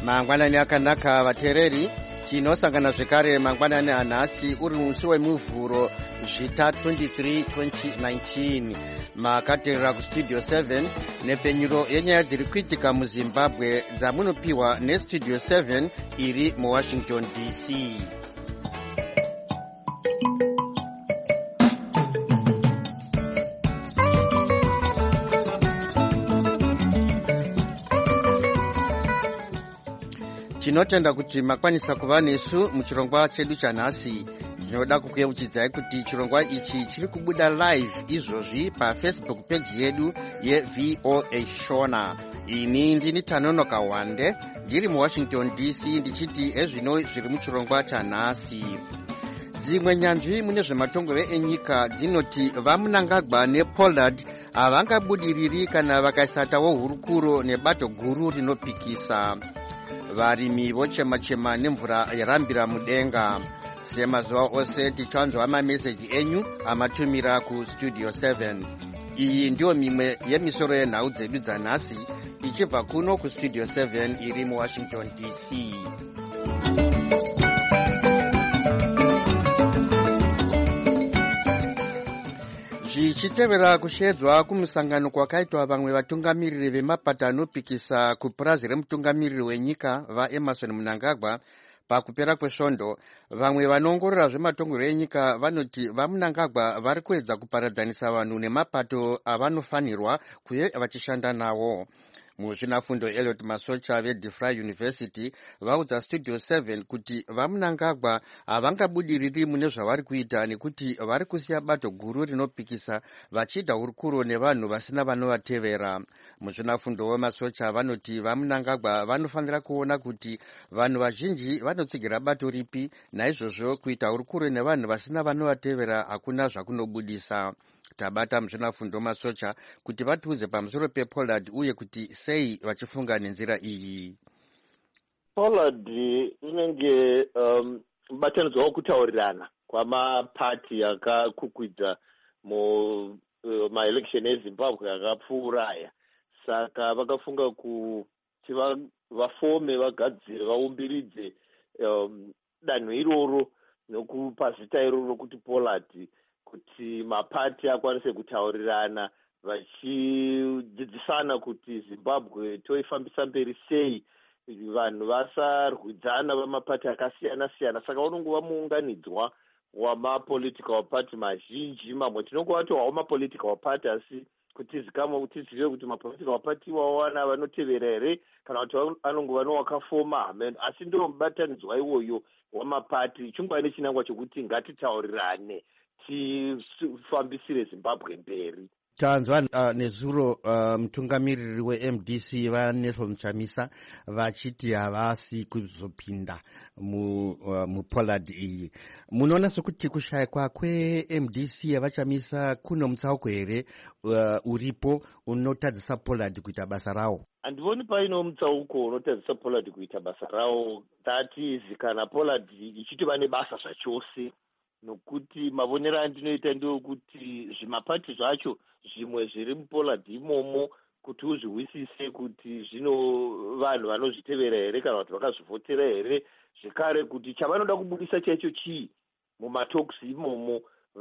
mangwanani akanaka vateereri, tinosangana zvekare mangwanani anhasi uri musi wemuvhuro zvita 23 2019. makateerera kustudio 7 nepfenyuro yenyaya dziri kuitika muzimbabwe dzamunopiwa nestudio 7 iri muwashington dc. tinotenda kuti makwanisa kuva nesu muchirongwa chedu chanhasi. ndinoda kukuyeuchidzai kuti chirongwa ichi chiri kubuda live izvozvi pafacebook page yedu yevoa shona. ini ndini Tanonoka Wande ndiri muwashington dc ndichiti ezvino zviri muchirongwa chanhasi. dzimwe nyanzvi mune zvematongero enyika dzinoti vaMnangagwa nePollard havangabudiriri kana vakasatawo hurukuro nebato guru rinopikisa. varimi vochema-chema nemvura yarambira mudenga. semazuva ose tichanzwa mameseji enyu amatumira kustudio 7. iyi ndiyo mimwe yemisoro yenhau dzedu dzanhasi ichibva kuno kustudio 7 iri muwashington dc. zvichitevera kushedzwa kumusangano kwakaitwa vamwe vatungamiriri vemapato anopikisa kupurazi remutungamiriri wenyika vaEmmerson Mnangagwa pakupera kwesvondo, vamwe vanoongorora zvematongero enyika vanoti vaMnangagwa vari kuedza kuparadzanisa vanhu nemapato avanofanirwa kuye vachishanda nawo. muzvinafundo Elliot Masocha veDeFry University vaudza studio 7 kuti vaMnangagwa havangabudiriri mune zvavari kuita nekuti vari kusiya bato guru rinopikisa vachiita hurukuro nevanhu vasina vanovatevera. muzvinafundo weMasocha vanoti vaMnangagwa vanofanira kuona kuti vanhu vazhinji vanotsigira bato ripi, naizvozvo kuita hurukuro nevanhu vasina vanovatevera hakuna zvakunobudisa. tabata muzvinafundo Masocha kuti vatiudze pamusoro pePollard uye kuti sei vachifunga nenzira iyi. Pollard inenge mubatanidzwa wokutaurirana kwamapati akakukwidza mumaelection eZimbabwe akapfuura aya. saka vakafunga kuti vafome, vagadzire, vaumbiridze danho iroro nokupa zita iroro kuti Pollard, kuti mapati akwanise kutaurirana vachidzidzisana kuti Zimbabwe toifambisa mberi sei, vanhu vasarwidzana vamapati akasiyana-siyana. saka unongova muunganidzwa wamapolitical party mazhinji. mamwe tinongovatowawo mapolitical party, asi kuti tizive kuti mapolitical party iwawana vanotevera here kana kuti anongova nowakafoma amen. asi ndo mubatanidzwa iwoyo wamapati chingwa nechinangwa chokuti ngatitaurirane tifambisire Zimbabwe mberi. tanzwa nezuro mutungamiriri weMDC vaNelson Chamisa vachiti havasi kuzopinda muPollard iyi. munoona sokuti kushayikwa kweMDC yavachamisa kuno mutsauko here uripo unotadzisa Pollard kuita basa rawo? handivoni paino mutsauko unotadzisa Pollard kuita basa rawo. that is kana Pollard ichitova nebasa zvachose, nokuti mavonero andinoita ndeokuti zvimapati zvacho zvimwe zviri muPollard imomo kuti uzviwisise kuti zvino vanhu vanozvitevera here kana kuti vakazvivhotera here, zvekare kuti chavanoda kubudisa chaicho chii mumatoks imomo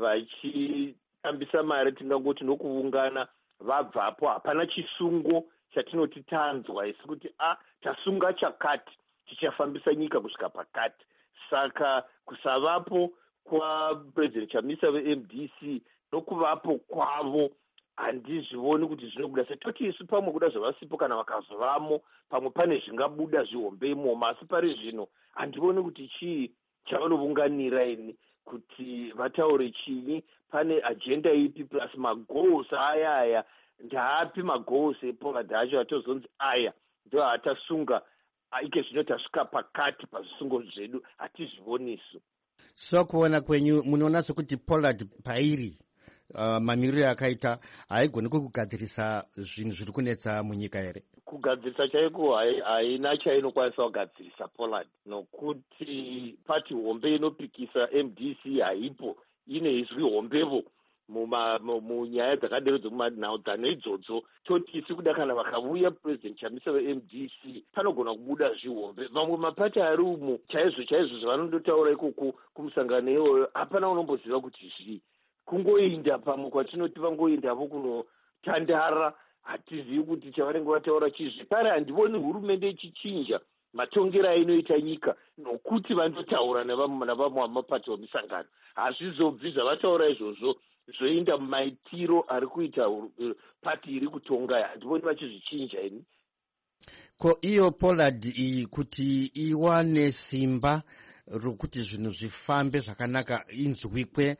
vachitambisa mari, tingangoti nokuungana vabvapo. hapana chisungo chatinoti tanzwa isi kuti tasunga chakati tichafambisa nyika kusvika pakati. saka kusavapo kwaPresident Chamisa veMDC nokuvapo kwavo handizvioni kuti zvinobuda sei. toti isu pamwe kuda zvavasipo kana vakazovamo pamwe pane zvingabuda zvihombe imomo, asi pari zvino handioni kuti chii chavanounganira ini kuti vataure chini, pane agenda ipi plus magoals aya ndaapi magoals ePollard acho atozonzi aya ndo atasunga ike zvino tasvika pakati pazvisungo zvedu, hatizvionisu. so kuona kwenyu munoona sokuti Pollard pairi mamiriro akaita haigoni kugadzirisa zvinhu zviri kunetsa munyika here? kugadzirisa chaiko haina chainokwanisa kugadzirisa Pollard, nokuti pati hombe inopikisa MDC haipo, ine izwi hombevo munyaya dzakadero dzemumanhaudzano idzodzo, toti isi kuda kana vakavuya President Chamisa veMDC panogona kubuda zvihombe. Vamwe mapati ari umo chaizvo chaizvo zvavanondotaura ikoko kumusangano iyoyo hapana unomboziva kuti zvii. Kungoenda pamwe kwatinoti vangoendapo kunotandara, hatizivi kuti chavanenge vataura chii. Zvekare handivoni hurumende ichichinja matongero ainoita nyika nokuti vandotaura navamwe vamapati vemisangano. Hazvizobvi zvavataura izvozvo zvoenda mumaitiro ari kuita pati iri kutonga. Handivoni vachizvichinja ini. Ko iyo Pollard iyi kuti iwane simba rokuti zvinhu zvifambe zvakanaka inzwikwe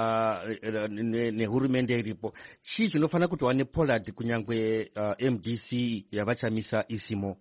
nehurumende iripo, chii chinofanira kuti wane Pollard kunyangwe MDC yavachamisa isimo?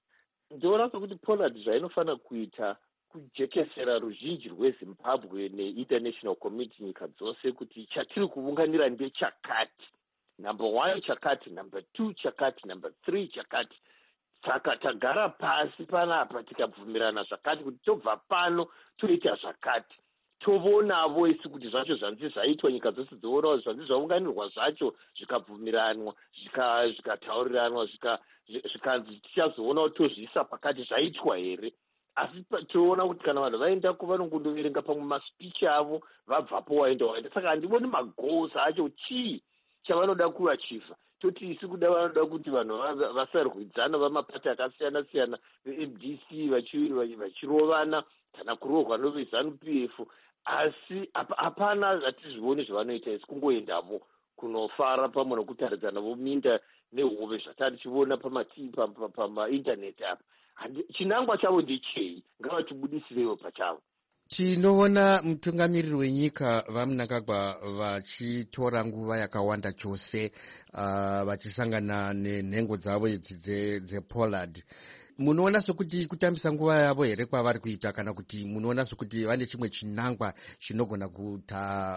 Ndoona sokuti Pollard zvainofanira kuita kujekesera ruzhinji rweZimbabwe neinternational community, nyika dzose, kuti chatiri kuvunganira ndechakati, number 1 chakati, number 2 chakati, number 3 chakati. Saka tagara pasi panapa tikabvumirana zvakati kuti tobva pano toita zvakati, tovonavo isi kuti zvacho zvanzi zvaitwa, nyika dzose dzoonawo zvanzi zvaunganirwa zvacho zvikabvumiranwa, zvikatauriranwa, zvikanzi tichazoonawo tozviisa pakati zvaitwa here. Asi toona kuti kana vanhu vaendako vanongondoverenga pamwe maspichi avo vabvapo waenda. Saka handivoni magoals acho chii chavanoda kuachiva. Toti isi kuda vanoda kuti vanhu vasarwidzana vamapati akasiyana-siyana veMDC vachirovana kana kurohwa neveZANU-PF, asi hapana hatizvioni zvavanoita isi kungoendavo kunofara pamwe nokutaridzana vominda nehove zvatari chiona pamaintaneti apa. Chinangwa chavo ndechei? Ngavatibudisirewo pachavo. Tinoona mutungamiriri wenyika vaMnangagwa vachitora nguva yakawanda chose vachisangana nenhengo dzavo idzi dzePollard. Munoona sokuti kutambisa nguva yavo here kwavari kuita, kana kuti munoona sokuti vane chimwe chinangwa chinogona kuta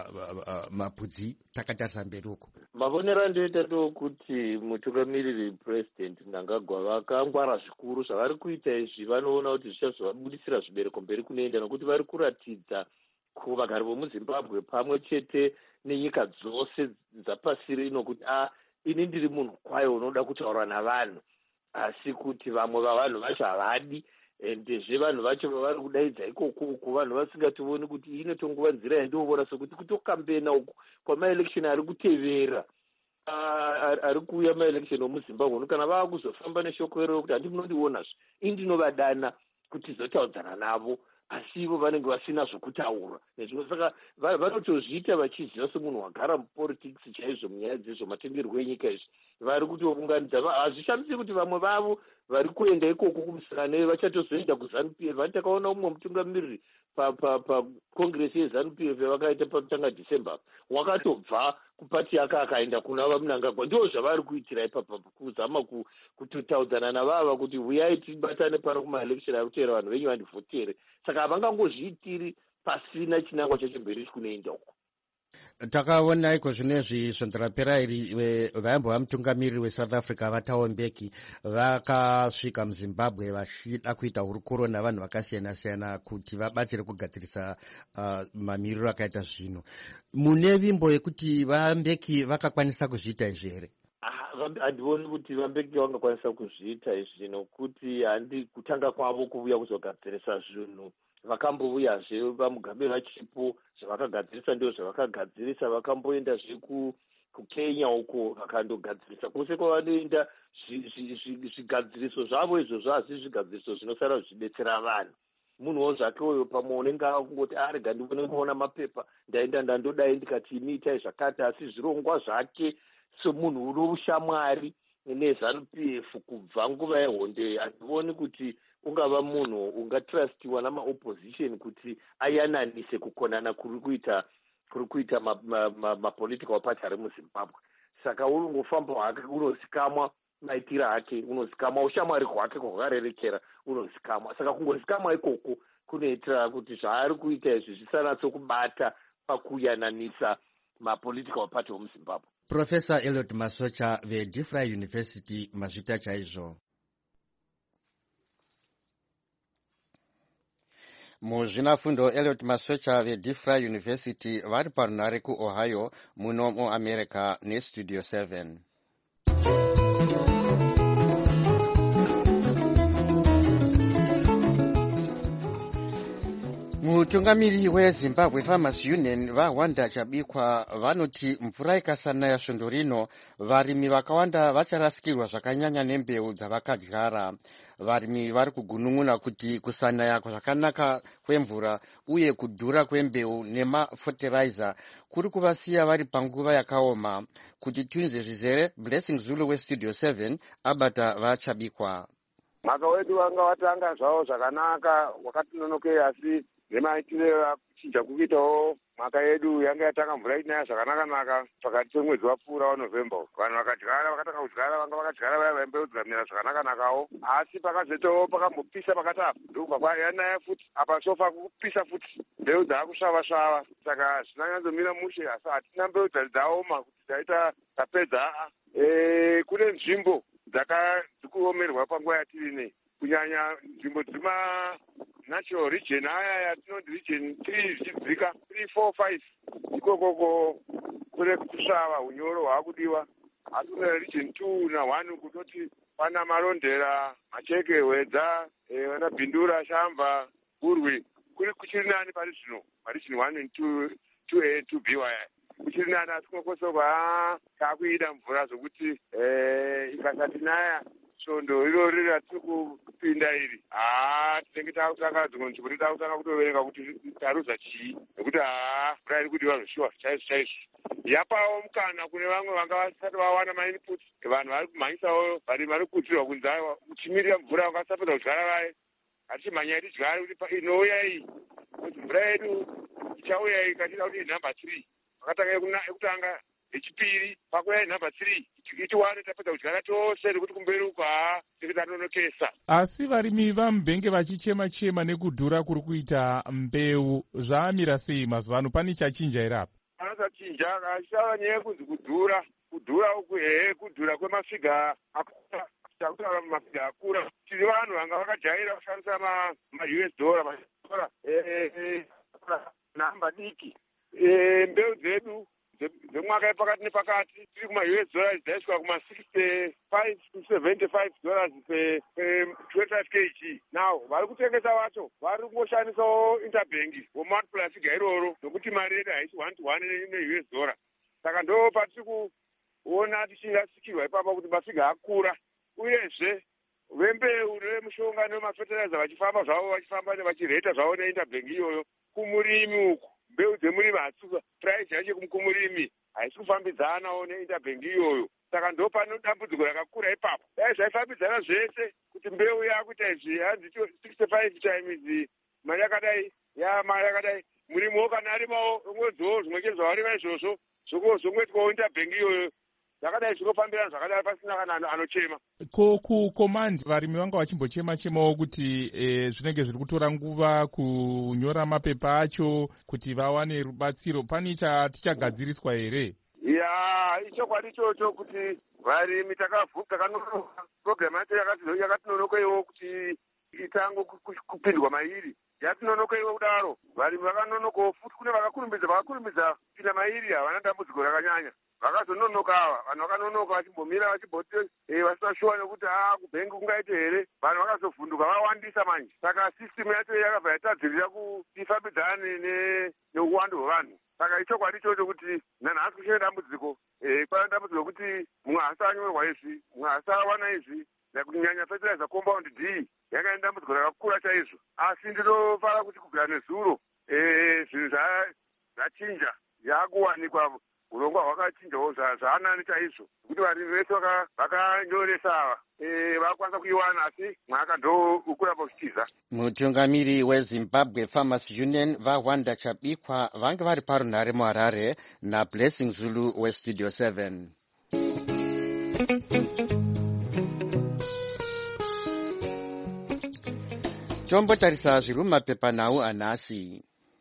mapudzi takatarisa mberi uko? Mavonero andoita ndokuti mutungamiriri President Mnangagwa vakangwara zvikuru. Zvavari kuita izvi vanoona kuti zvichazovabudisira zvibereko mberi kunoenda, nokuti vari kuratidza kuvagari vomuZimbabwe pamwe chete nenyika dzose dzapasi rino kuti ini ndiri munhu kwayo unoda kutaura navanhu, asi kuti vamwe vavanhu vacho havadi. Endezve vanhu vacho vavari kudaidza ikoko vanhu vasingatooni kuti inotongova nzira yandoona sokuti kutokambena uku kwamaelection ari kutevera ari kuuya maelection omuZimbabwe, kana vava kuzofamba neshoko iro kuti handi munondionazve ini ndinovadana kuti zotaudzana navo, asi ivo vanenge vasina zvokutaura nezvimwe. Saka vanotozviita vachiziva semunhu wagara mupolitics chaizvo munyaya dzezvo matongerwo enyika izvi. Vari kutounganidza, hazvishambisi kuti vamwe vavo vari kuenda ikoko kumusangano vachatozoenda kuZANU-PF. Vati takaona umwe mutungamiriri pakongresi yeZANU-PF yavakaita pakutanga December wakatobva kupati yake akaenda kuna vaMnangagwa. Ndoo zvavari kuitira ipapa, kuzama kutotaudzana navava kuti uyai tibatane pano kumaelection ari kuteera, vanhu venyu vandivhotere. Saka havangangozviitiri pasina chinangwa chacho mberi kunoenda uko. Takaona iko zvinezvi zvondarapera iri vaimbova mutungamiriri weSouth Africa vaThabo Mbeki vakasvika muZimbabwe vachida kuita hurukuro navanhu vakasiyana-siyana kuti vabatsire kugadzirisa mamiriro akaita zvino. Mune vimbo yekuti vaMbeki vakakwanisa kuzviita izvi here? Handivoni kuti vaMbeki vangakwanisa kuzviita izvi, nokuti handi kutanga kwavo kuuya kuzogadzirisa zvinhu. Vakambovuyazve vaMugabe vachipo, zvavakagadzirisa ndio zvavakagadzirisa. Vakamboendazve kuKenya uko vakandogadzirisa. Kwose kwavanoenda zvigadziriso zvavo izvozvo hazvi zvigadziriso zvinosara zvichidetsera vanhu. Munhuwo zvake uyo pamwe unenge akungoti rega ndinoona mapepa ndaenda ndandodai ndikati imi itai zvakati, asi zvirongwa zvake semunhu uno ushamwari neZANU-PF kubva nguva yehonde, handivoni kuti ungava munhu ungatrustiwa namaopposition kuti ayananise kukonana kuri kuita mapolitical party ari muZimbabwe. Saka unongofamba hake, unozikamwa maitira ake, unozikamwa ushamwari hwake kwahwakarerekera, unozikamwa. Saka kungozikamwa ikoko kunoitira kuti zvaari kuita izvi zvisanatsokubata pakuyananisa mapolitical party omuZimbabwe. Professor Elliot Masocha veDeFry University, mazvita chaizvo. muzvinafundo Elliot Masocha veDeFry University vari parunare kuOhio muno muAmerica neStudio 7. Mutungamiri weZimbabwe Farmers Union vaHwanda Chabikwa vanoti mvura ikasanaya svondo rino varimi vakawanda vacharasikirwa zvakanyanya nembeu dzavakadyara. Varimi vari kugunun'una kuti kusanaya zvakanaka kwemvura uye kudhura kwembeu nemafertilizer kuri kuvasiya vari panguva yakaoma. Kuti twinze zvizere, Blessing Zulu weStudio 7 abata vaChabikwa. Mwaka wedu wanga watanga zvavo zvakanaka wakatinonoke asi nemaitire achinja kuitawo mwaka yedu yanga yatanga mvura inaya zvakanaka pakati pemwedzi wapfuura waNovemba. Vanhu vakadyara vakatanga kudyara vanga vakadyara vaya mbeu dzikamera zvakanaka asi pakazoitawo pakambopisa pakatapa ndobva kwayanaya futi apa sofa kupisa futi mbeu dzaakusvava saka zvinanyadzomira mushe asi hatina mbeu dzaoma kuti taita tapedza kune nzvimbo dzikuomerwa panguva yatiri nei kunyanya nzvimbo dzima natural region aya yatinoti region 3 zvichidzika 3, 4, 5 ikokoko kune kusvava unyoro hwakudiwa. Asi kune region 2 na1 kutoti pana marondera macheke hwedza vana bhindura shamba urwi kuri kuchiri nani pari zvino region 1 and 2A 2B waya kuchiri nani asi kunokosogwa takuida mvura zvokuti ikasati naya svondo irori ratiri kupinda iri tinenge takutanga dzimwe nzvimbo takutanga kutoverenga kuti taruza chii nekuti mvura iri kudiwa zvoshuwa chaizvo yapawo mukana kune vamwe vanga vasati vawana mainput vanhu vari kumhanyisawo varimi vari kukutirwa kunzi uchimirira mvura vakasapedza kudyara vaye hatichimhanya tidyare kuti inouya iyi kuti mvura yedu ichauya ikatida kuti inhamba 3 vakatanga yekutanga yechipiri pakuya inhamba 3 ichiwane tapedza kudyara tose nekuti kumberi uko tinonokezesa. Asi varimi vamubhenge vachichema nekudhura kuri kuita mbeu zvaamira sei mazuva ano, pane chachinja here apa? Panotachinja achitava nyaya yekunzi kudhura uku kudhura kwemafiga akura takutaura mafiga akura tiri vanhu vanga vakajaira kushandisa maUS dollar namba diki mbeu dzedu dzemwaka yepakati nepakati tiri kumaUS dollars dzaisvika kuma$65 to $75 pe 25 kg. Now vari kutengesa vacho vari kungoshandisawo interbank vomultiply figa iroro nokuti mari yedu haisi 1-to-1 neUS dollar. Saka ndo patiri kuona tichingasikirwa ipapa kuti mafiga akura uyezve vembeu nevemushonga nemafertilizer vachifamba zvavo vachireta zvavo neinterbank iyoyo kumurimi uku mbeu dzemurimi hadzisi price yacho kumurimi haisi kufambidzanawo neinterbank iyoyo. Saka ndo pano dambudziko rakakura ipapo. Dai zvaifambidzana zvese kuti mbeu yakuita izvi hanzi 65 times mari yakadai mari yakadai murimiwo kana arimawo umwedziwo zvimwe chete zvavarima izvozvo zvongoitwawo interbank iyoyo zvakadai zvinofambirana zvakadai pasina kana anochema. Kukomandi varimi vanga vachimbochemawo kuti zvinenge zviri kutora nguva kunyora mapepa acho kuti vawane rubatsiro. Pane chatichagadziriswa here? Ichokwadi ichocho kuti varimi takanonoka programu yacho yakatinonokewo kuti itango kupindwa mairi yatinonokewo kudaro. Varimi vakanonokawo futi kune vakakurumbidza kupinda mairi havana dambudziko rakanyanya. Vakazononoka ava vanhu vakanonoka vachimbomira vachimboti vasina shuwa nekuti kubhengi kungaite here. Vanhu vakazovhunduka vawandisa manje. Saka system yacho yakabva yatadzirira kuti ifambidzane neuwandu hwevanhu. Saka ichokwadi ichocho kuti nanhasi kuchine dambudziko. Pana dambudziko kuti mumwe hasanyorwa izvi mumwe hasawana izvi nakunyanya fertilizer compound D yanga ine dambudziko rakakura chaizvo. Asi ndinofara kuti kugara nezuro zvinhu zvachinja yakuwanikwa urongwa hwakachinjawo zvaanani chaizvo kuti varimi vese vakanyoresa ava vakwanisa kuiwana asi mwaka ndo ukurapa uchichiza. Mutungamiri weZimbabwe Farmers Union vaHwanda Chabikwa vange vari parunhare muHarare naBlessing Zulu weStudio 7. Tombotarisa zviri mumapepanhau anhasi.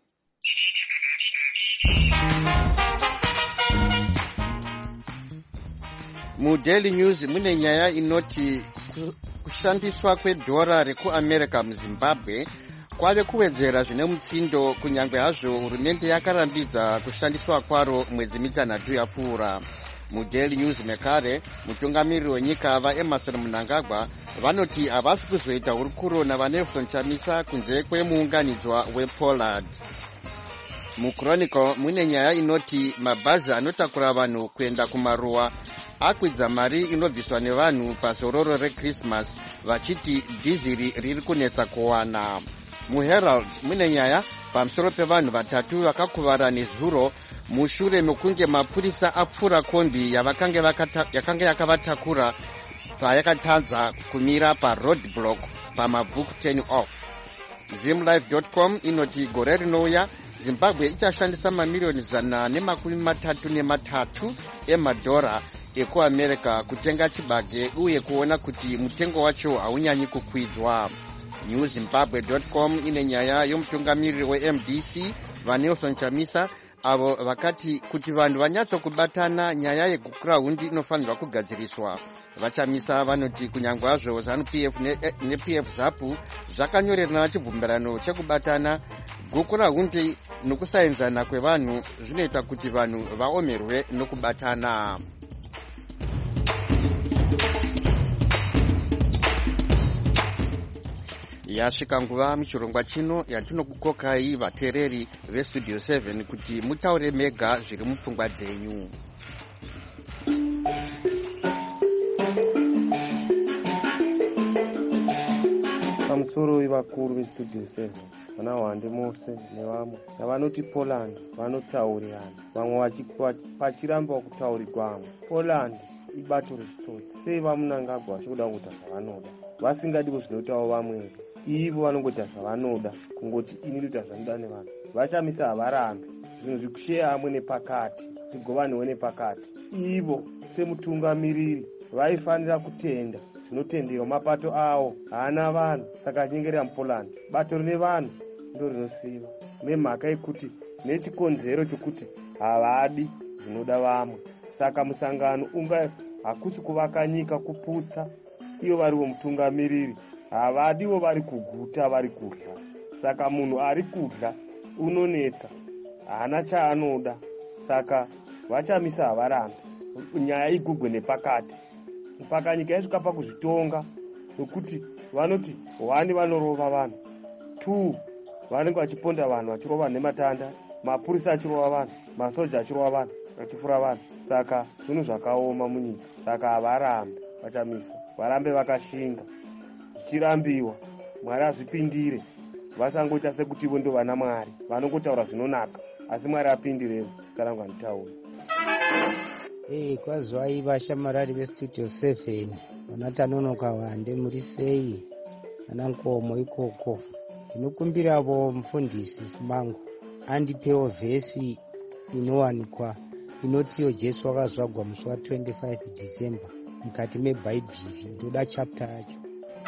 MuDaily News mune nyaya inoti kushandiswa kwedhora rekuAmerica muZimbabwe kwave kuwedzera zvine mutsindo kunyange hazvo hurumende yakarambidza kushandiswa kwaro mwedzi mitanhatu yapfuura. mudaily news mekare mutungamiriri wenyika vaEmmerson Mnangagwa vanoti havasi kuzoita hurukuro navanelson Chamisa kunze kwemuunganidzwa wePollard. muChronicle mune nyaya inoti mabhazi anotakura vanhu kuenda kumaruwa akwidza mari inobviswa nevanhu pazororo reChristmas vachiti dhiziri riri kunetsa kuwana. muHerald mune nyaya pamusoro pevanhu vatatu vakakuvara nezuro mushure mekunge mapurisa apfura kombi yakanga yakavatakura payakatadza kumira paroadblock pamabook 10 off. zimlife.com inoti gore rinouya Zimbabwe ichashandisa mamiliyoni 433 emadhora ekuamerica kutenga chibage uye kuona kuti mutengo wacho haunyanyi kukwidzwa. newzimbabwe.com ine nyaya yomutungamiriri weMDC vaNelson Chamisa avo vakati kuti vanhu vanyatsokubatana nyaya yegukurahundi inofanirwa kugadziriswa. vachamisa vanoti kunyange hazvo ZANU-PF nePF ZAPU zvakanyorerana chibvumirano chekubatana, gukurahundi nokusaenzana kwevanhu zvinoita kuti vanhu vaomerwe nokubatana. yasvika nguva muchirongwa chino yatinokukokai vateereri vestudio 7 kuti mutaure mega zviri mupfungwa dzenyu. pamusoro wevakuru vestudio 7 vana Hwande Mose nevamwe navanoti Poland vanotaurirana, vamwe vachiramba kutaurirwa. Poland ibato rechitsotsi. sei vaMnangagwa vachikuda kuita zvavanoda vasingadi kuzvinoitawo vamwe? ivo vanongoita zvavanoda kungoti ini ndoita zvanoda nevanhu. vachamisa havarambi zvinhu zvikusheya amwe nepakati zvigovaniwe nepakati. ivo semutungamiriri vaifanira kutenda zvinotendewa mapato avo haana vanhu, saka achinyengerera muPoland bato rine vanhu ndo rinosiva nemhaka yekuti nechikonzero chokuti havadi zvinoda vamwe. saka musangano unga hakusi kuvaka nyika kuputsa, iyo variwo mutungamiriri havadiwo vari kuguta vari kudya. saka munhu ari kudya unonetsa, haana chaanoda. saka vachamisa havarambi, nyaya igugwe nepakati mpaka nyika yasvika pakuzvitonga, nokuti vanoti 1 vanorova vanhu, 2 vanenge vachiponda vanhu vachirova nematanda, mapurisa achirova vanhu, masoja achirova vanhu achifura vanhu. saka zvinhu zvakaoma munyika. saka havarambi vachamisa, varambe vakashinga. zvichirambiwa Mwari azvipindire, vasangoita sekuti ivo ndo vana Mwari vanongotaura zvinonaka, asi Mwari apindirewo kana nganditaura. kwazwai vashamarari vestudio 7 vanatanonoka Hwande muri sei, vana Nkomo ikoko. ndinokumbiravo mufundisi Simango andipewo vhesi inowanikwa inotiyo Jesu akazvagwa musi wa25 December mukati mebhaibheri. ndoda chapter yacho.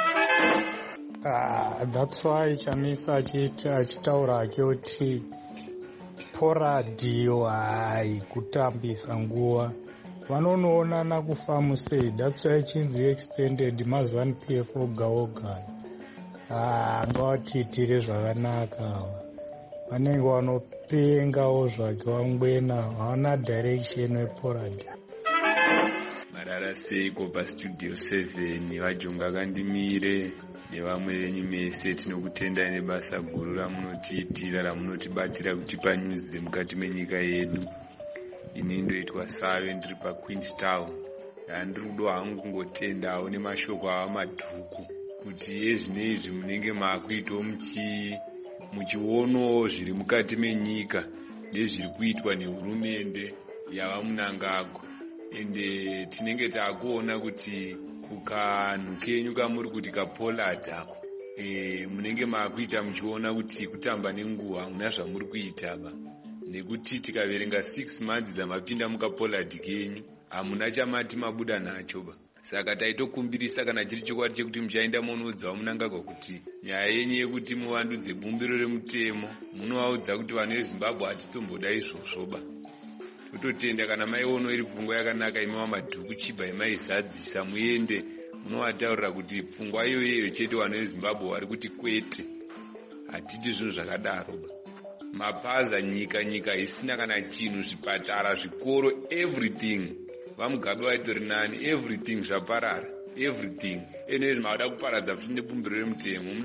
That's why Chamisa achitaura kuti poradhiyo haikutambisa nguva, vanonoonana kufamu sei. That's why chinzi extended maZANU-PF oga oga ngavatiitire zvakanaka. vanenge vanopengawo zvake vangwena, havana direction weporadhiyo. marara seiko pastudio 7 vajonga akandimire nevamwe venyu mese. tinokutendai nebasa guru ramunotiitira, ramunotibatira kutipa news dzemukati menyika yedu. ini ndoitwa Save, ndiri paQueenstown. handiri kudo hangu kungotendawo nemashoko ava madhuku kuti yezvinoizvi munenge maakuitawo muchionawo zviri mukati menyika nezviri kuitwa nehurumende yava Mnangagwa. ende tinenge taakuona kuti kukanhu kenyu kamuri kuti kaPollard ako munenge maakuita muchiona kuti kutamba nenguva hamuna zvamuri kuitaba, nekuti tikaverenga 6 months dzamapinda mukaPollard kenyu hamuna chamati mabuda nacho ba. saka taitokumbirisa kana chiri chokwadi chekuti muchaenda munoudza vaMnangagwa kuti nyaya yenyu yekuti muvandudze bumbiro remutemo munovaudza kuti vanhu veZimbabwe hatitomboda izvozvo ba. tototenda kana maiono iri pfungwa yakanaka ime vamadhuku chibva imaizadzisa muende munovataurira kuti pfungwa iyoyeyo chete vanhu veZimbabwe vari kuti kwete, hatiti zvinhu zvakadaro. Mapaza nyika isina kana chinhu, zvipatara, zvikoro, everything. Vamugabe vaitori nani, everything zvaparara, everything. Ene zvinoda kuparadza futi nebumbiro remutemo.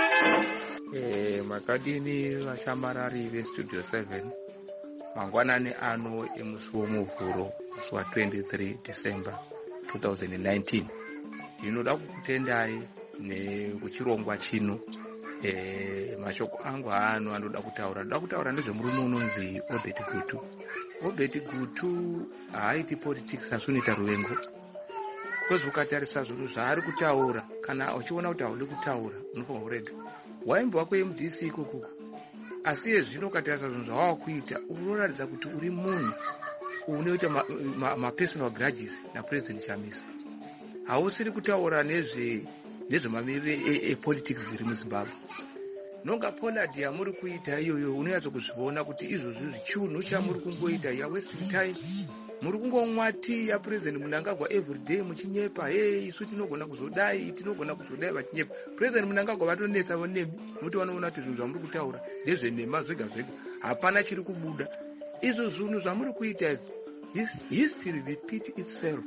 Makadini vashamarari vestudio 7 mangwanani ano emusi womuvhuro musi wa23 December 2019. Ndinoda kukutendai nekuchirongwa chino. Mashoko angu ano anoda kutaura nezvemurume unonzi Obed Gutu. Obed Gutu haaiti politics asinoita ruvengo. Kozi ukatarisa zvinhu zvaari kutaura, kana uchiona kuti haudi kutaura unofanira kurega. Waimba kuMDC ikuku, asi zvino ukatarisa zvinhu zvawaakuita unoratidza kuti uri munhu unoita ma-personal grudges naPresident Chamisa. Hausiri kutaura nezvemamiriro epolitics zviri muZimbabwe. Nonga Pollard yamuri kuita iyoyo unoyatsa kuzviona kuti izvozvo zvichiunhu chamuri kungoita ya wasting time. Muri kungomwa tea yaPresident Mnangagwa everyday muchinyepa, isu tinogona kuzodai vachinyepa. President Mnangagwa vatonetsa vonemi, muti vanoona kuti zvinhu zvamuri kutaura ndezvenema zvega zvega, hapana chiri kubuda. Izvo zvinhu zvamuri kuita history repeat itself.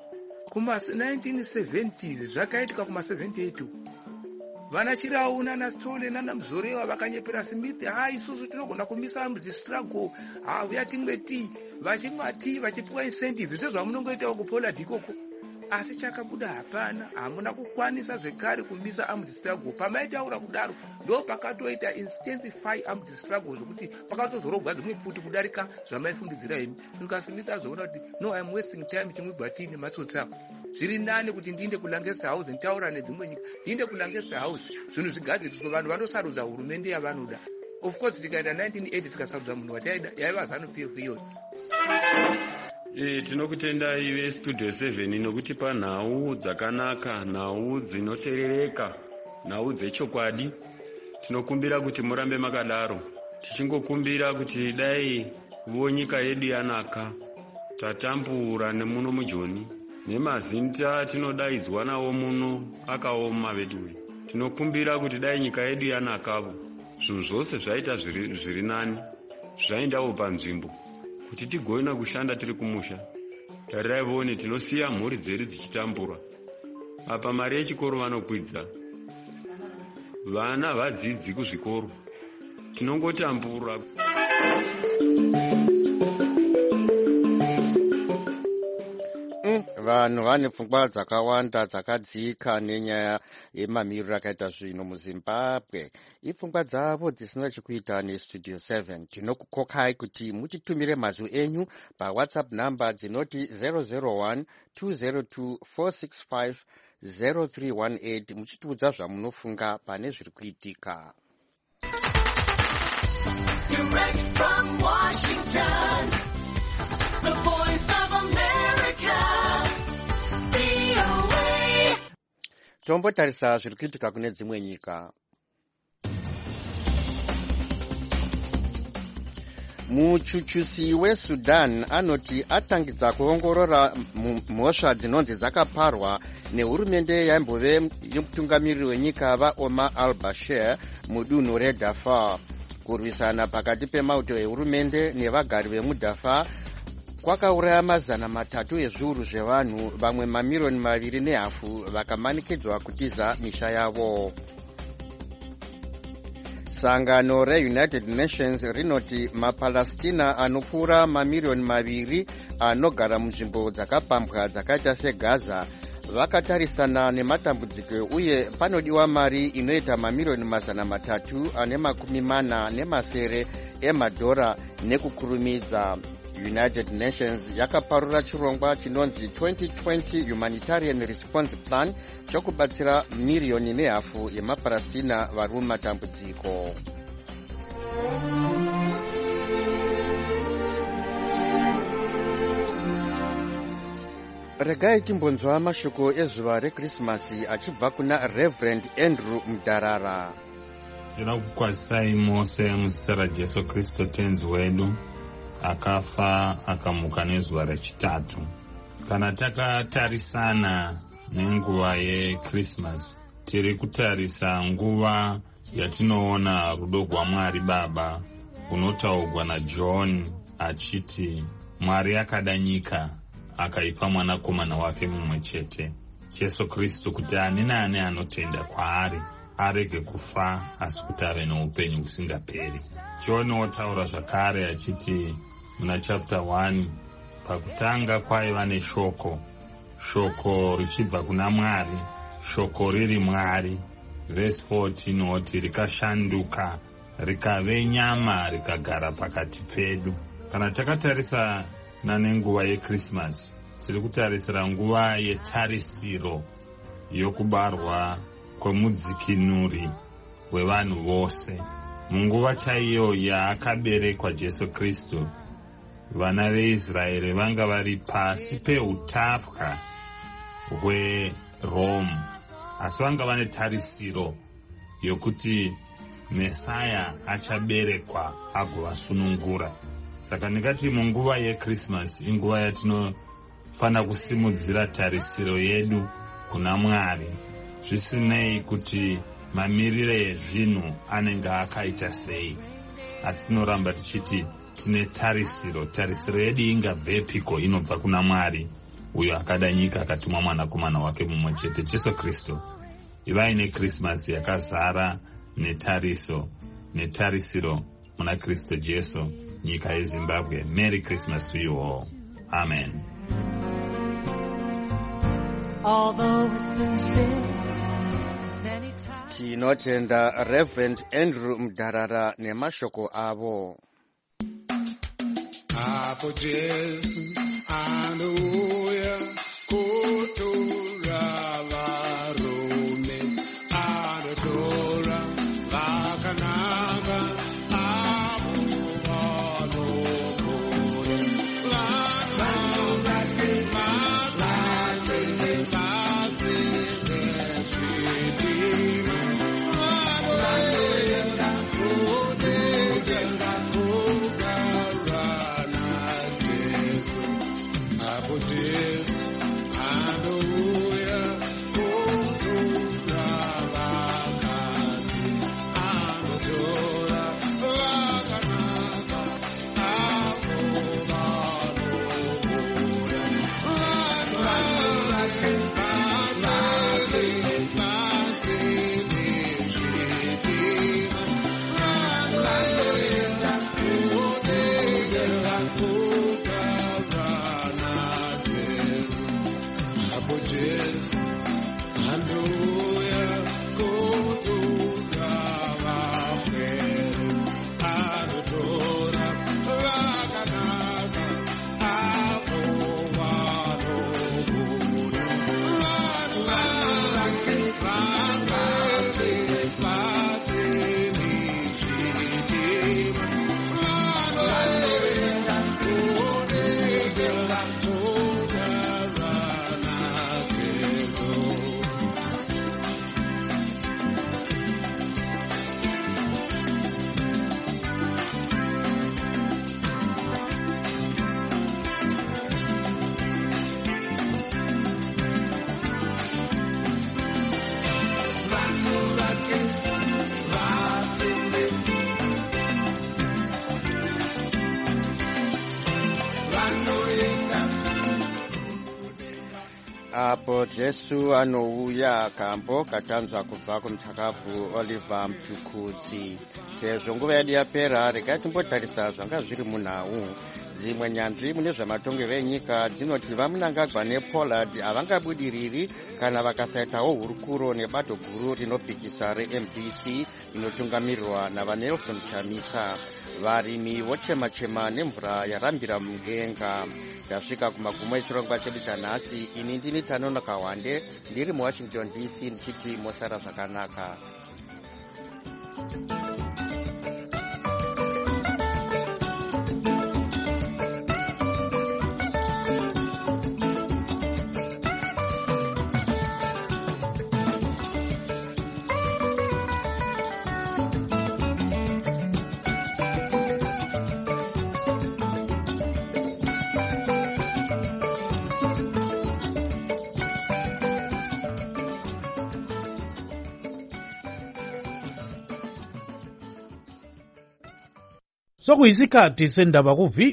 Kuma-1970s zvakaitika kuma-78 vana Chirau nana Stole nana Muzorewa vakanyepera Smith, isusu tinogona kumisa armed struggle, uya timwe tea, vachimwa tea vachipiwa incentive. Sezvamunongoitawo kuPollard ikoko, asi chakabuda hapana. Hamuna kukwanisa zvekare kumisa armed struggle. Pamaitaura kudaro ndo pakatoita intensify armed struggle zvokuti pakatozorogwa dzimwe pfuti kudarika zvamaifungidzira imi. Mukasimisa zoona kuti no, I am wasting time chimwibva tea nematsotsi ako. Zviri nani kuti ndiende kuLangester House nitaura nedzimwe nyika, ndiende kuLangester House zvinhu zvigadziriswe, vanhu vandosarudza hurumende yavanoda. Of course tikaenda 1980 tikasarudza munhu wataida yaiva ZANU-PF iyoyo. Tinokutendai vestudio 7 nokutipa nhau dzakanaka, nhau dzinoterereka, nhau dzechokwadi. Tinokumbira kuti murambe makadaro. Tichingokumbira kuti dai nyika yedu yanaka, tatambura nemuno mujoni. Nemazinda tinodaidzwa nawo muno akaoma vedu. Tinokumbira kuti dai nyika yedu yanakawo, zvinhu zvose zvaita zviri nani zvaendawo panzvimbo kuti tigona kushanda tiri kumusha. Tarirai vone tinosiya mhuri dzedu dzichitambura. Apa mari yechikoro vanokwidza, vana vadzidzi kuzvikoro, tinongotambura. Vanhu vane pfungwa dzakawanda dzakadzika nenyaya yemamiriro akaita zvino muZimbabwe. Ipfungwa dzavo dzisina chekuita nestudio 7. Tinokukokai kuti muchitumire mazwi enyu paWhatsApp number dzinoti 001 202 465 0318 muchitiudza zvamunofunga pane zviri kuitika. Direct from Washington, the voice of America. Tombotarisa zviri kuitika kune dzimwe nyika. Muchuchusi weSudan anoti atangidza kuongorora mhosva dzinonzi dzakaparwa nehurumende yaimbove yomutungamiriri wenyika vaOmar al-Bashir mudunhu reDarfur. Kurwisana pakati pemauto ehurumende nevagari vemuDarfur kwakauraya 300 ezviuru zvevanhu, vamwe 2.5 miliyoni vakamanikidzwa kutiza misha yavo. Sangano reUnited Nations rinoti maPalestina anopfuura 2 miliyoni anogara munzvimbo dzakapambwa dzakaita seGaza vakatarisana nematambudziko uye panodiwa mari inoita mamiliyoni 340 emadhora nekukurumidza. United Nations yakaparura chirongwa chinonzi 2020 Humanitarian Response Plan chokubatsira 1.5 miliyoni yemaPalestina vari mumatambudziko. Regai timbonzwa mashoko ezuva reKrisimasi achibva kuna Reverend Andrew Mdarara. Ndinokukwazisai mose muzita raJesu Kristu tenzi wedu akafa akamuka nezuva rechitatu. Kana takatarisana nenguva yeKrisimasi, tiri kutarisa nguva yatinoona rudo rwaMwari Baba runotaurwa naJohn achiti, Mwari akada nyika akaipa mwanakomana wake mumwe chete, Jesu Kristu, kuti ani naani anotenda kwaari arege kufa asi kuti ave noupenyu husingaperi. John otaura zvakare achiti muna chapter 1, pakutanga kwaiva neshoko, shoko richibva kuna Mwari, shoko riri Mwari. Verse 14 inoti rikashanduka rikave nyama rikagara pakati pedu. Kana takatarisa nenguva yeChristmas, tiri kutarisira nguva yetarisiro yokubarwa kwemudzikinuri wevanhu vose. Munguva chaiyo yaakaberekwa Jesu Kristu, vana veIsraeri vanga vari pasi peutapwa hweRome, asi vanga vane tarisiro yokuti Mesaya achaberekwa agovasunungura. Saka ndikati munguva yeChristmas inguva yatinofanira kusimudzira tarisiro yedu kuna Mwari, zvisinei kuti mamirire ezvinhu anenge akaita sei, asi tinoramba tichiti tine tarisiro. Tarisiro yedu ingabvepiko? Inobva kuna Mwari, uyo akada nyika akatuma mwanakomana wake mumwe chete, Jesu Kristu. Ivai neChristmas yakazara netarisiro muna Kristu Jesu, nyika yeZimbabwe. Merry Christmas to you all. Amen. Although it's been said many times. Tinotenda Reverend Andrew Mdarara nemashoko avo. Apo Jesu anouya kutora varume, anotora vakanaka, avo vanogona Apo Jesu anouya kambo katanzwa kubva kumutakafu Oliver Mtukudzi. Sezvo nguva yedu yapera, regai timbotarisa zvanga zviri munhau. Dzimwe nyanzvi mune zvamatongero enyika dzinoti vaMnangagwa nePollard havangabudiriri kana vakasaitawo hurukuro nebato guru rinopikisa reMDC inotungamirirwa navaNelson Chamisa. Varimi vochema-chema nemvura yarambira mudenga. Ndasvika kumagumo echirongwa chedu chanhasi. Ini ndini Tanono Kawande, ndiri muWashington DC, ndichiti mosara zvakanaka. sokuyisikhathi sendaba ku